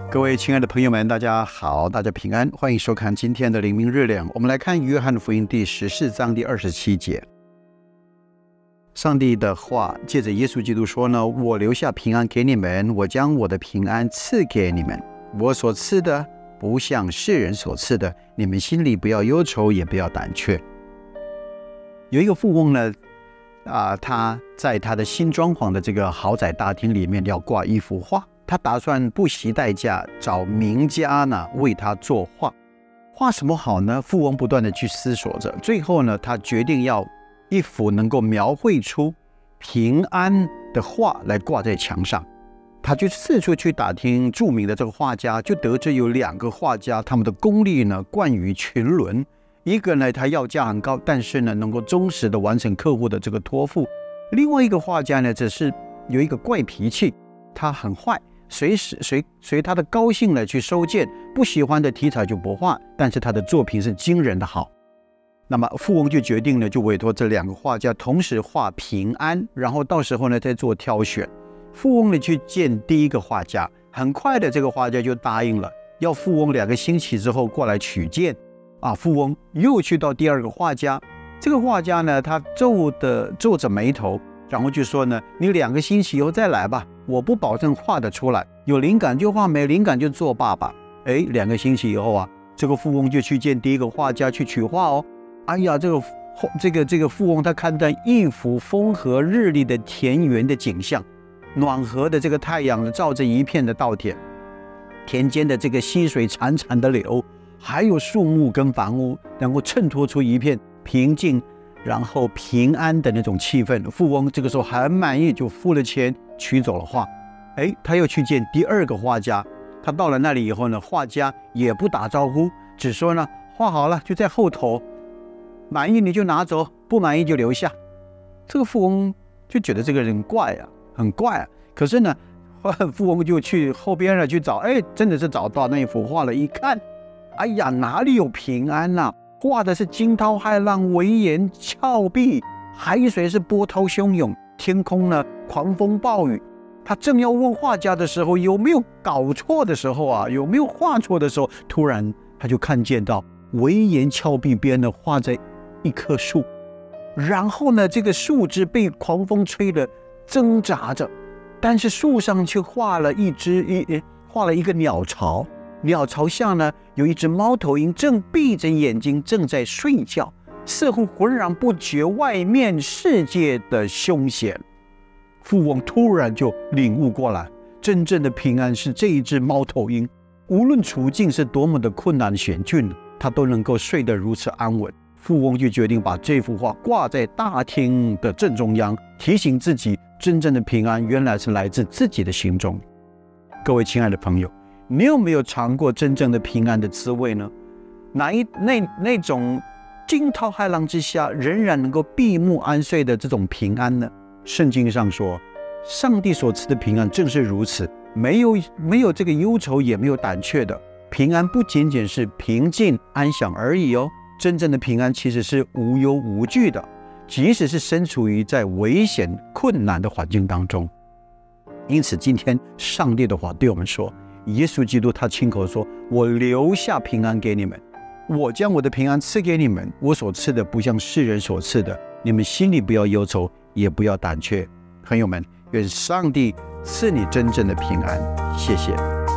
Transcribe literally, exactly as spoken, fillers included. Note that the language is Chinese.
各位亲爱的朋友们，大家好，大家平安，欢迎收看今天的灵命日亮。我们来看约翰福音第十四章第二十七节。上帝的话借着耶稣基督说呢，我留下平安给你们，我将我的平安赐给你们，我所赐的不像世人所赐的，你们心里不要忧愁，也不要胆怯。有一个富翁呢，啊、他在他的新装潢的这个豪宅大厅里面要挂一幅画，他打算不惜代价找名家呢为他作画。画什么好呢？富翁不断的去思索着，最后呢，他决定要一幅能够描绘出平安的画来挂在墙上。他就四处去打听著名的这个画家，就得知有两个画家，他们的功力呢冠于群伦。一个呢，他要价很高，但是呢，能够忠实的完成客户的这个托付；另外一个画家呢，只是有一个怪脾气，他很坏，随时随随他的高兴呢去收件，不喜欢的题材就不画，但是他的作品是惊人的好。那么富翁就决定呢，就委托这两个画家同时画平安，然后到时候呢再做挑选。富翁呢去见第一个画家，很快的这个画家就答应了，要富翁两个星期之后过来取件。啊，富翁又去到第二个画家，这个画家呢，他皱的皱着眉头，然后就说呢，你两个星期以后再来吧，我不保证画得出来，有灵感就画，没灵感就作罢吧。哎，两个星期以后啊，这个富翁就去见第一个画家去取画哦。哎呀，这个这个这个富翁他看到一幅风和日丽的田园的景象，暖和的这个太阳照着一片的稻田，田间的这个溪水潺潺的流，还有树木跟房屋，能够衬托出一片平静然后平安的那种气氛。富翁这个时候很满意，就付了钱取走了画。哎，他又去见第二个画家，他到了那里以后呢，画家也不打招呼，只说呢，画好了就在后头，满意你就拿走，不满意就留下。这个富翁就觉得这个人怪啊，很怪啊。可是呢，富翁就去后边了去找，哎，真的是找到那幅画了，一看，哎呀，哪里有平安啊？画的是惊涛骇浪，危岩峭壁，海水是波涛汹涌，天空呢狂风暴雨。他正要问画家的时候，有没有搞错的时候啊，有没有画错的时候，突然他就看见到危岩峭壁边呢画着一棵树，然后呢，这个树枝被狂风吹得挣扎着，但是树上却画了一只一画了一个鸟巢。鸟巢下呢，有一只猫头鹰正闭着眼睛，正在睡觉，似乎浑然不觉外面世界的凶险。富翁突然就领悟过来，真正的平安是这一只猫头鹰，无论处境是多么的困难险峻，它都能够睡得如此安稳。富翁就决定把这幅画挂在大厅的正中央，提醒自己，真正的平安原来是来自自己的心中。各位亲爱的朋友，你有没有尝过真正的平安的滋味呢？哪一那那种惊涛骇浪之下仍然能够闭目安睡的这种平安呢？圣经上说，上帝所赐的平安正是如此，没有没有这个忧愁，也没有胆怯的平安，不仅仅是平静安详而已哦。真正的平安其实是无忧无惧的，即使是身处于在危险困难的环境当中。因此，今天上帝的话对我们说，耶稣基督他亲口说，我留下平安给你们，我将我的平安赐给你们，我所赐的不像世人所赐的，你们心里不要忧愁，也不要胆怯。朋友们，愿上帝赐你真正的平安。谢谢。